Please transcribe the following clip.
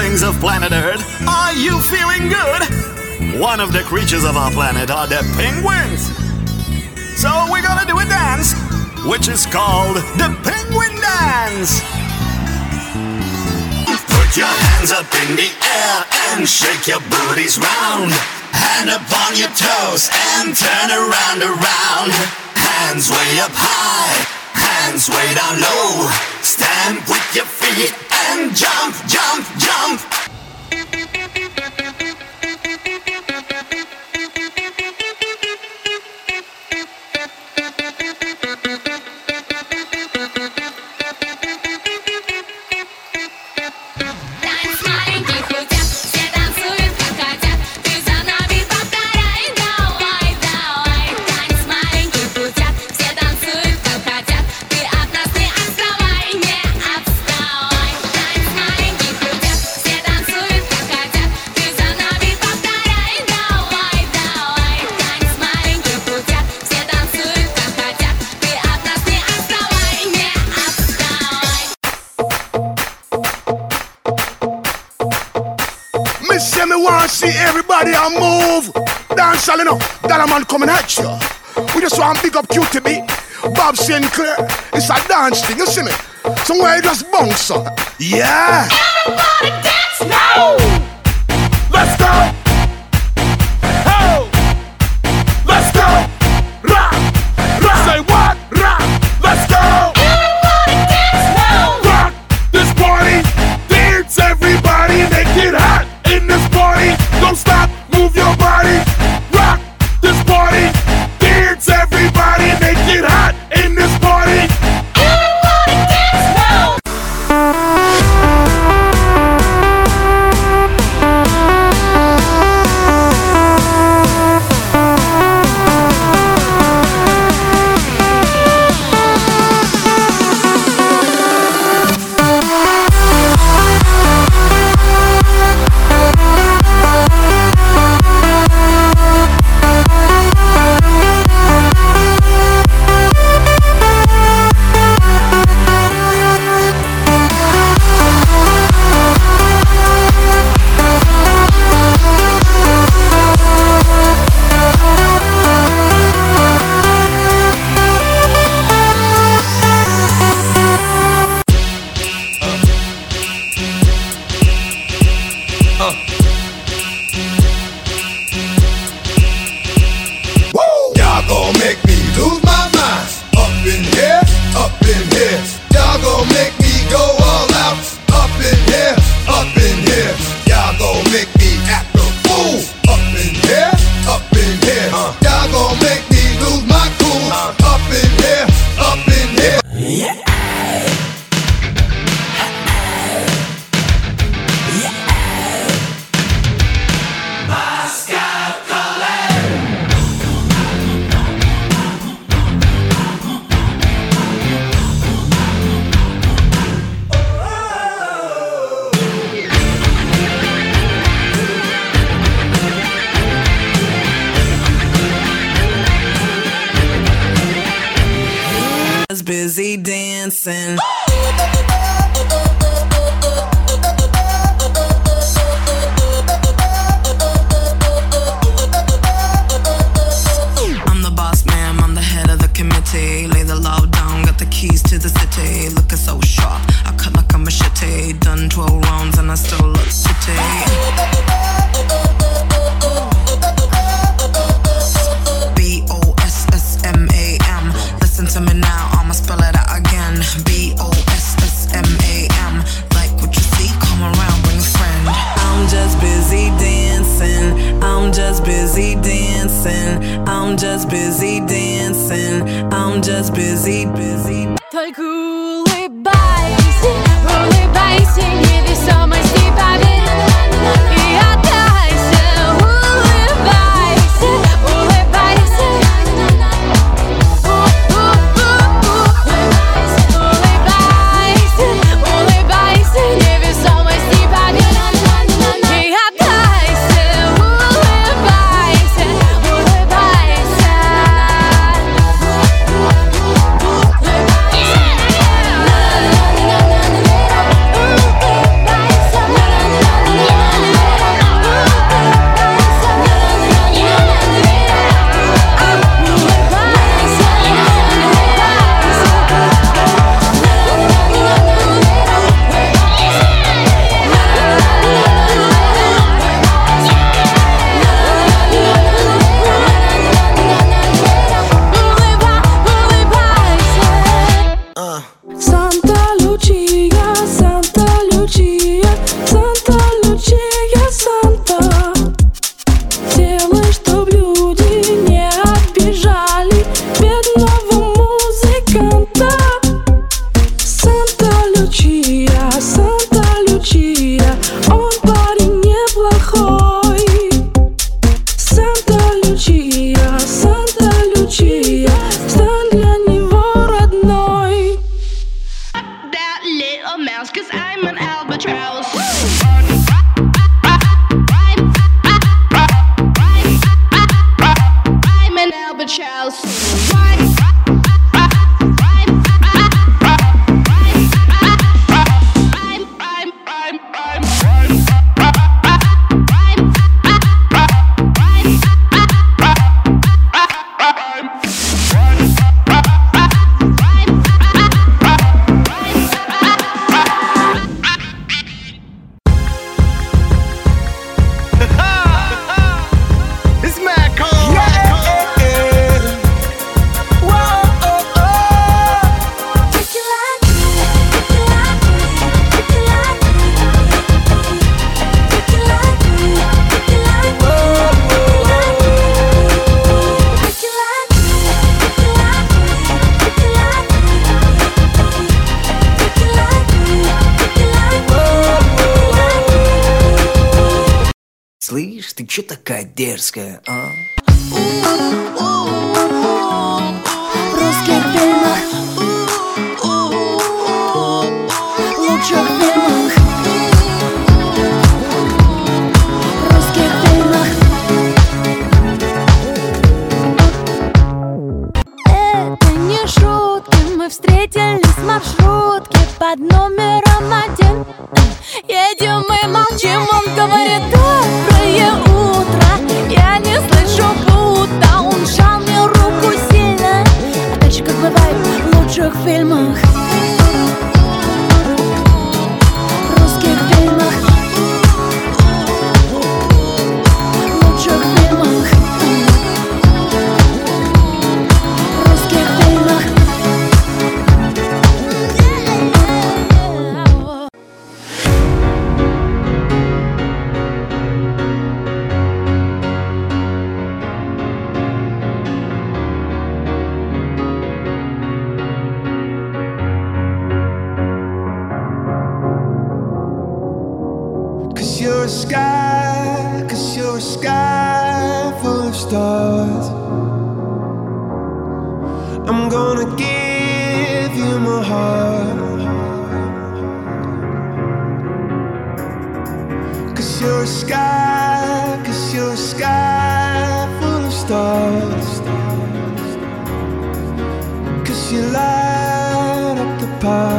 beings of planet Earth, are you feeling good? One of the creatures of our planet are the penguins. So we're gonna do a dance, which is called the Penguin Dance. Put your hands up in the air and shake your booties round. Hand upon your toes and turn around, around. Hands way up high, hands way down low. Stand with your feet and jump, jump, jump. See everybody on move. Dance all enough. That a man coming at you. We just want to big up QTB, Bob Sinclair. It's a dance thing, you see me? Somewhere you just bounce on. Yeah. Everybody dance now. Let's go. Oh. Let's go. Rock. Rock. Say what? Rock. Let's go. Everybody dance now. Rock this party. Dance everybody. Make it hot in this party. Don't stop, move your body. Rock this party. Dance everybody, make it hot in this party. Everybody dance now. Busy dancing. I'm the boss man, I'm the head of the committee. Lay the law down, got the keys to the city. Looking so sharp, I cut like a machete. Done 12 rounds and I still look pretty. B-O-S-S-M-A-M. Listen to me now, I'ma spell it out again. B-O-S-S-M-A-M. Like what you see, come around, bring a friend. I'm just busy dancing. I'm just busy dancing. I'm just busy dancing. I'm just busy. Только улыбайся, улыбайся невесомости побед. И отдайся, улыбайся, улыбайся. Улыбайся, невесомости побед. И отдайся, улыбайся, улыбайся. Санта Лючия, Санта Лючия, Санта Лючия, Санта. Делай, чтоб люди не обижали бедного музыканта. Санта Лючия, Санта Лючия, он парень неплохой. Санта Лючия, Санта Лючия, стань для него родной. That little mouse, 'cause I'm an albatross. I'm an albatross. It's mad cold. Слышь, ты чё такая дерзкая, а? В русских фильмах, лучших фильмах, в русских фильмах. Это не шутки, мы встретились в маршрутке под номером 1. Едем и молчим, он говорит: доброе утро. Я не слышу, будто он сжал мне руку сильно. Опять же, как бывает в лучших фильмах, в русских фильмах, в лучших фильмах, в русских фильмах. Cause you're a sky, cause you're a sky full of stars. I'm gonna give you my heart. Cause you're a sky, cause you're a sky full of stars. Cause you light up the park.